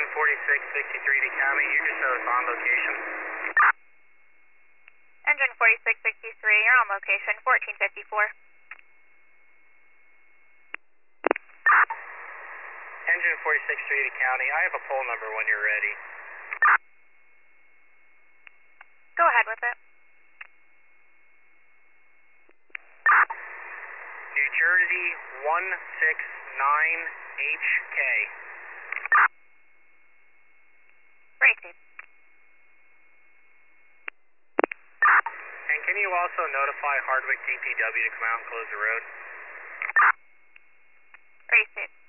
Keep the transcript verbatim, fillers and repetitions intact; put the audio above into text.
Engine forty-six sixty-three to County, you just show us on location. Engine forty-six sixty-three, you're on location, fourteen fifty-four. Engine forty-six three to County, I have a poll number when you're ready. Go ahead with it. New Jersey one six nine H K. Racing. And can you also notify Hardwick D P W to come out and close the road? Racing.